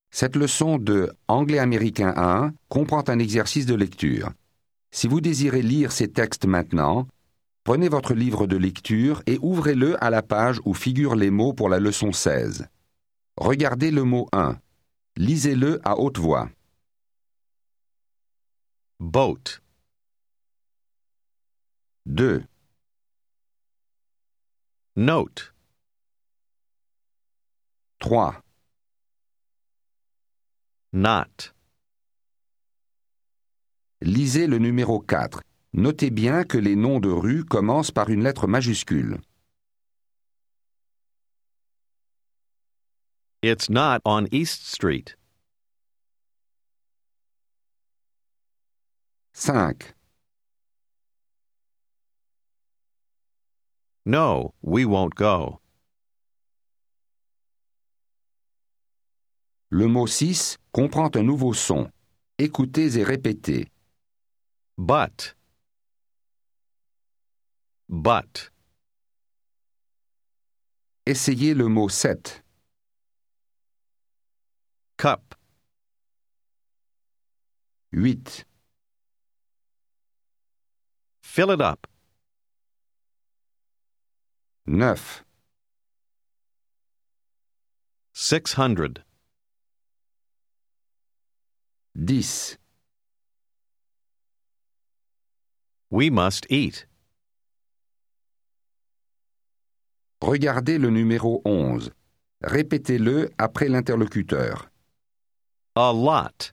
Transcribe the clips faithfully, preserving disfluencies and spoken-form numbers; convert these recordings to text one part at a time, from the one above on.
Cette leçon de Anglais américain un comprend un exercice de lecture. Si vous désirez lire ces textes maintenant, prenez votre livre de lecture et ouvrez-le à la page où figurent les mots pour la leçon seize. Regardez le mot un. Lisez-le à haute voix. Boat. deux. Note. trois. Not. Lisez le numéro quatre. Notez bien que les noms de rues commencent par une lettre majuscule. It's not on East Street. cinq. No, we won't go. Le mot six comprend un nouveau son. Écoutez et répétez. But. But. Essayez le mot sept. Cup. huit. Fill it up. neuf. Six hundred. dix. We must eat. Regardez le numéro onze. Répétez-le après l'interlocuteur. A lot.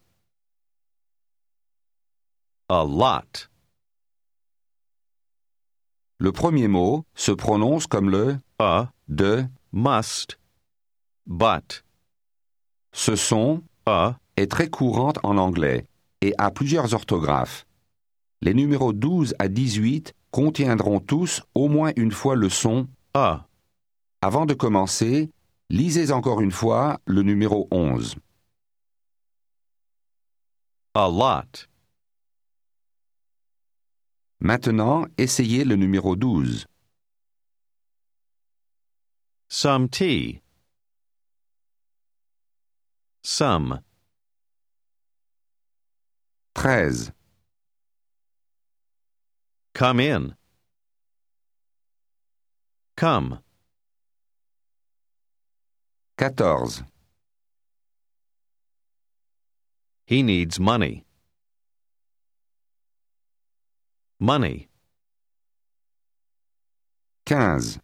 A lot. Le premier mot se prononce comme le A. de. Must. But. Ce son A. est très courant en anglais et a plusieurs orthographes. Les numéros douze à dix-huit contiendront tous au moins une fois le son A. Avant de commencer, lisez encore une fois le numéro onze. A lot. Maintenant, essayez le numéro douze. Some tea. Some. treize. Come in. Come. quatorze. He needs money. Money. quinze.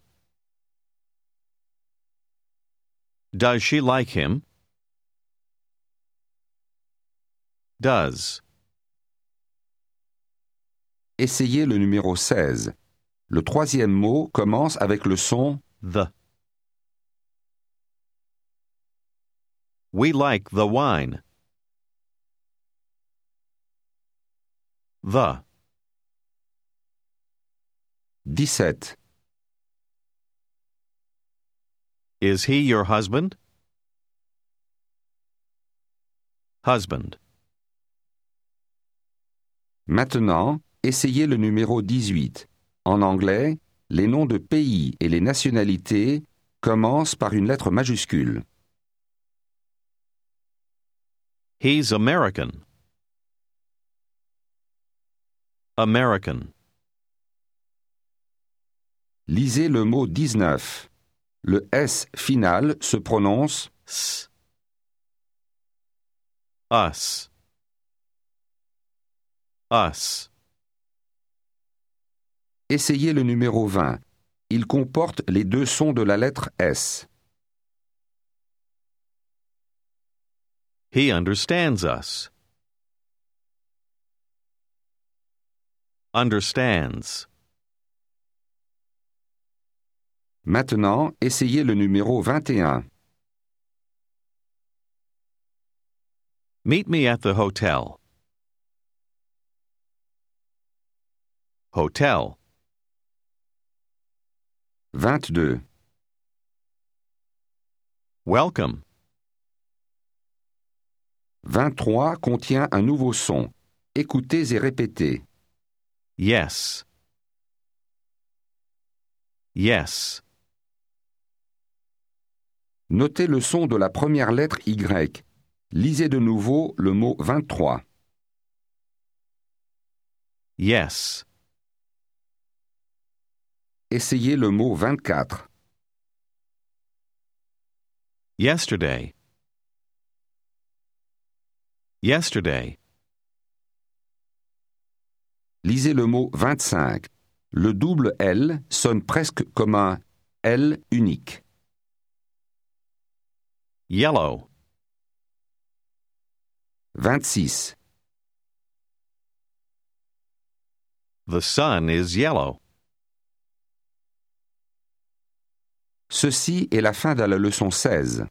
Does she like him? Does. Essayez le numéro seize. Le troisième mot commence avec le son The. We like the wine. The. dix-sept. Is he your husband? Husband. Maintenant, essayez le numéro dix-huit. En anglais, les noms de pays et les nationalités commencent par une lettre majuscule. He's American. American. Lisez le mot dix-neuf. Le S final se prononce S. Us. Us. Essayez le numéro vingt. Il comporte les deux sons de la lettre S. He understands us. Understands. Maintenant, essayez le numéro vingt et un. Meet me at the hotel. Hotel. vingt-deux. Welcome. vingt-trois contient un nouveau son. Écoutez et répétez. Yes. Yes. Notez le son de la première lettre Y. Lisez de nouveau le mot vingt-trois. Yes. Essayez le mot vingt-quatre. Yesterday. Yesterday. Lisez le mot vingt-cinq. Le double L sonne presque comme un L unique. Yellow. vingt-six. The sun is yellow. Ceci est la fin de la leçon seize.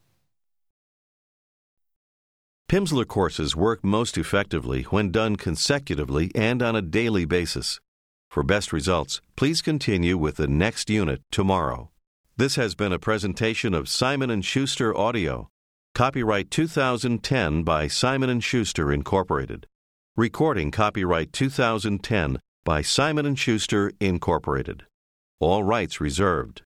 Pimsleur courses work most effectively when done consecutively and on a daily basis. For best results, please continue with the next unit tomorrow. This has been a presentation of Simon and Schuster Audio. Copyright two thousand ten by Simon and Schuster Incorporated. Recording copyright two thousand ten by Simon and Schuster Incorporated. All rights reserved.